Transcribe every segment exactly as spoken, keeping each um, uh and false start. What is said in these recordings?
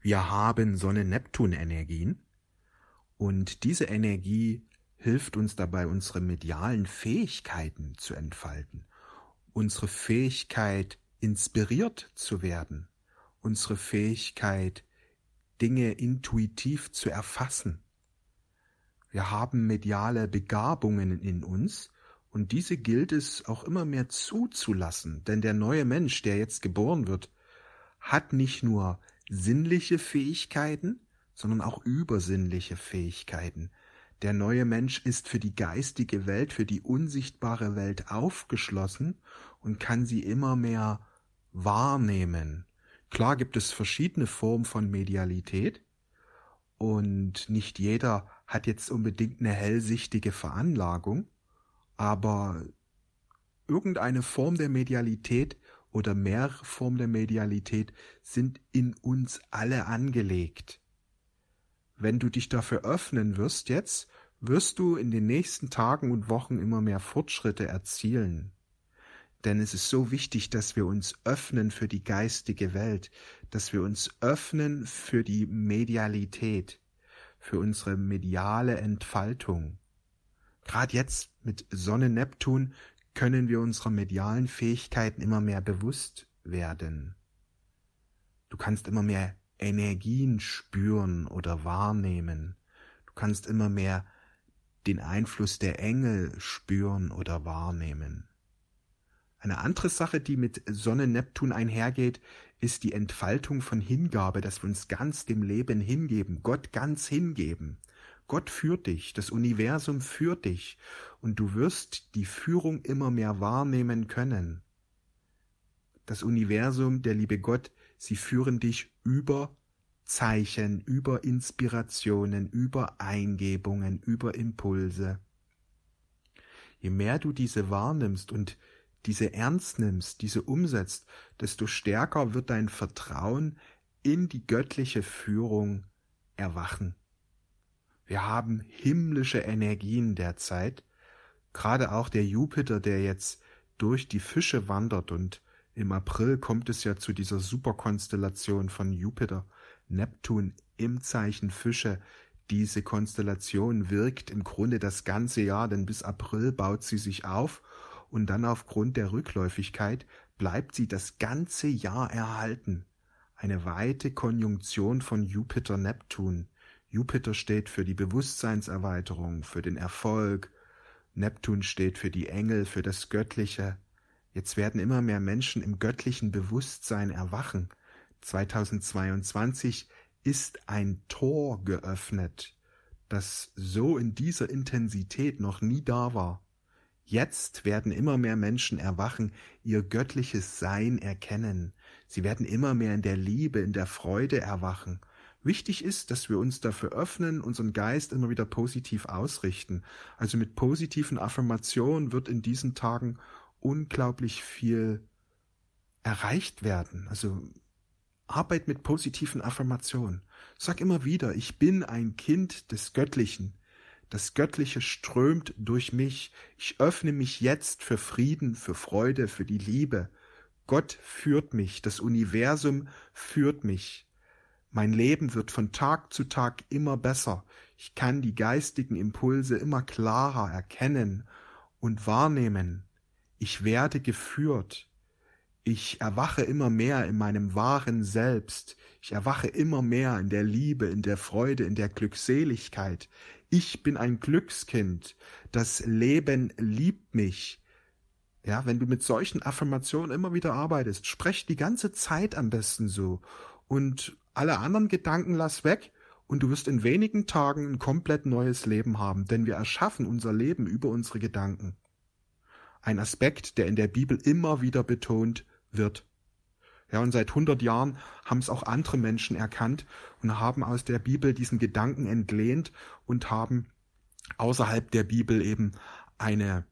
Wir haben Sonne-Neptun-Energien und diese Energie hilft uns dabei, unsere medialen Fähigkeiten zu entfalten, unsere Fähigkeit, inspiriert zu werden, unsere Fähigkeit, Dinge intuitiv zu erfassen. Wir haben mediale Begabungen in uns und diese gilt es auch immer mehr zuzulassen, denn der neue Mensch, der jetzt geboren wird, hat nicht nur sinnliche Fähigkeiten, sondern auch übersinnliche Fähigkeiten. Der neue Mensch ist für die geistige Welt, für die unsichtbare Welt aufgeschlossen und kann sie immer mehr wahrnehmen. Klar gibt es verschiedene Formen von Medialität und nicht jeder hat jetzt unbedingt eine hellsichtige Veranlagung, aber irgendeine Form der Medialität oder mehrere Formen der Medialität sind in uns alle angelegt. Wenn du dich dafür öffnen wirst jetzt, wirst du in den nächsten Tagen und Wochen immer mehr Fortschritte erzielen. Denn es ist so wichtig, dass wir uns öffnen für die geistige Welt, dass wir uns öffnen für die Medialität, für unsere mediale Entfaltung. Gerade jetzt mit Sonne-Neptun können wir unserer medialen Fähigkeiten immer mehr bewusst werden. Du kannst immer mehr Energien spüren oder wahrnehmen. Du kannst immer mehr den Einfluss der Engel spüren oder wahrnehmen. Eine andere Sache, die mit Sonne-Neptun einhergeht, ist die Entfaltung von Hingabe, dass wir uns ganz dem Leben hingeben, Gott ganz hingeben. Gott führt dich, das Universum führt dich und du wirst die Führung immer mehr wahrnehmen können. Das Universum, der liebe Gott, sie führen dich über Zeichen, über Inspirationen, über Eingebungen, über Impulse. Je mehr du diese wahrnimmst und diese ernst nimmst, diese umsetzt, desto stärker wird dein Vertrauen in die göttliche Führung erwachen. Wir haben himmlische Energien derzeit, gerade auch der Jupiter, der jetzt durch die Fische wandert und im April kommt es ja zu dieser Superkonstellation von Jupiter, Neptun im Zeichen Fische. Diese Konstellation wirkt im Grunde das ganze Jahr, denn bis April baut sie sich auf und dann aufgrund der Rückläufigkeit bleibt sie das ganze Jahr erhalten. Eine weite Konjunktion von Jupiter-Neptun. Jupiter steht für die Bewusstseinserweiterung, für den Erfolg. Neptun steht für die Engel, für das Göttliche. Jetzt werden immer mehr Menschen im göttlichen Bewusstsein erwachen. zweitausendzweiundzwanzig ist ein Tor geöffnet, das so in dieser Intensität noch nie da war. Jetzt werden immer mehr Menschen erwachen, ihr göttliches Sein erkennen. Sie werden immer mehr in der Liebe, in der Freude erwachen. Wichtig ist, dass wir uns dafür öffnen, unseren Geist immer wieder positiv ausrichten. Also mit positiven Affirmationen wird in diesen Tagen unglaublich viel erreicht werden. Also Arbeit mit positiven Affirmationen. Sag immer wieder, ich bin ein Kind des Göttlichen. Das Göttliche strömt durch mich. Ich öffne mich jetzt für Frieden, für Freude, für die Liebe. Gott führt mich, das Universum führt mich. Mein Leben wird von Tag zu Tag immer besser. Ich kann die geistigen Impulse immer klarer erkennen und wahrnehmen. Ich werde geführt. Ich erwache immer mehr in meinem wahren Selbst. Ich erwache immer mehr in der Liebe, in der Freude, in der Glückseligkeit. Ich bin ein Glückskind. Das Leben liebt mich. Ja, wenn du mit solchen Affirmationen immer wieder arbeitest, sprech die ganze Zeit am besten so und alle anderen Gedanken lass weg und du wirst in wenigen Tagen ein komplett neues Leben haben, denn wir erschaffen unser Leben über unsere Gedanken. Ein Aspekt, der in der Bibel immer wieder betont wird. Ja, und seit hundert Jahren haben es auch andere Menschen erkannt und haben aus der Bibel diesen Gedanken entlehnt und haben außerhalb der Bibel eben eine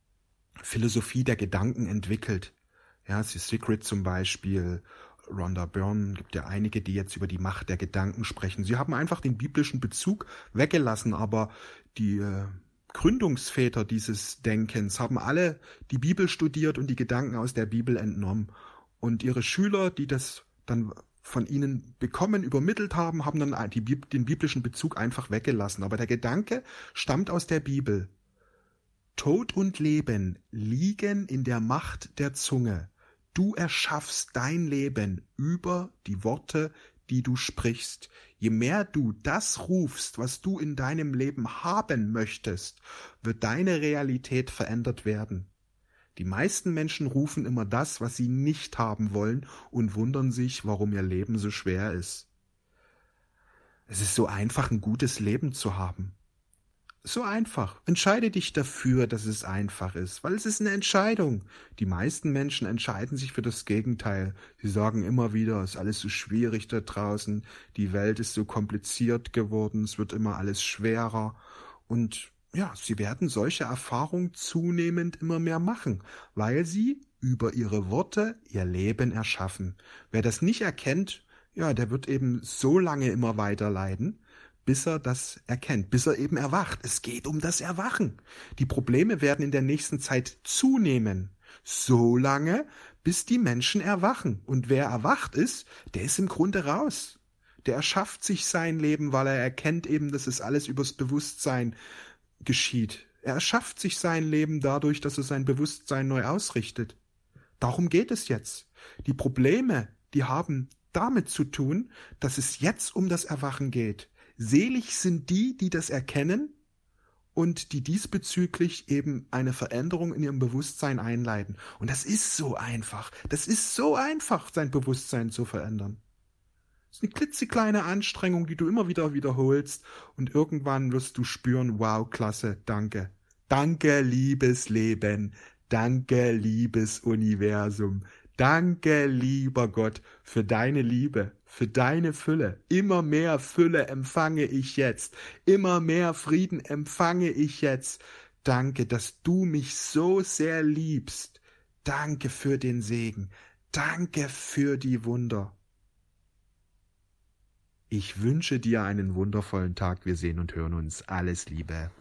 Philosophie der Gedanken entwickelt. Ja, The Secret zum Beispiel, Rhonda Byrne, gibt ja einige, die jetzt über die Macht der Gedanken sprechen. Sie haben einfach den biblischen Bezug weggelassen, aber die äh, Gründungsväter dieses Denkens haben alle die Bibel studiert und die Gedanken aus der Bibel entnommen. Und ihre Schüler, die das dann von ihnen bekommen, übermittelt haben, haben dann die, den biblischen Bezug einfach weggelassen. Aber der Gedanke stammt aus der Bibel. Tod und Leben liegen in der Macht der Zunge. Du erschaffst dein Leben über die Worte, die du sprichst. Je mehr du das rufst, was du in deinem Leben haben möchtest, wird deine Realität verändert werden. Die meisten Menschen rufen immer das, was sie nicht haben wollen und wundern sich, warum ihr Leben so schwer ist. Es ist so einfach, ein gutes Leben zu haben. So einfach. Entscheide dich dafür, dass es einfach ist, weil es ist eine Entscheidung. Die meisten Menschen entscheiden sich für das Gegenteil. Sie sagen immer wieder, es ist alles so schwierig da draußen, die Welt ist so kompliziert geworden, es wird immer alles schwerer. Und ja, sie werden solche Erfahrungen zunehmend immer mehr machen, weil sie über ihre Worte ihr Leben erschaffen. Wer das nicht erkennt, ja, der wird eben so lange immer weiter leiden, bis er das erkennt, bis er eben erwacht. Es geht um das Erwachen. Die Probleme werden in der nächsten Zeit zunehmen, so lange, bis die Menschen erwachen. Und wer erwacht ist, der ist im Grunde raus. Der erschafft sich sein Leben, weil er erkennt eben, dass es alles übers Bewusstsein geschieht. Er erschafft sich sein Leben dadurch, dass er sein Bewusstsein neu ausrichtet. Darum geht es jetzt. Die Probleme, die haben damit zu tun, dass es jetzt um das Erwachen geht. Selig sind die, die das erkennen und die diesbezüglich eben eine Veränderung in ihrem Bewusstsein einleiten. Und das ist so einfach. Das ist so einfach, sein Bewusstsein zu verändern. Das ist eine klitzekleine Anstrengung, die du immer wieder wiederholst und irgendwann wirst du spüren, wow, klasse, danke. Danke, liebes Leben. Danke, liebes Universum. Danke, lieber Gott, für deine Liebe, für deine Fülle. Immer mehr Fülle empfange ich jetzt. Immer mehr Frieden empfange ich jetzt. Danke, dass du mich so sehr liebst. Danke für den Segen. Danke für die Wunder. Ich wünsche dir einen wundervollen Tag. Wir sehen und hören uns. Alles Liebe.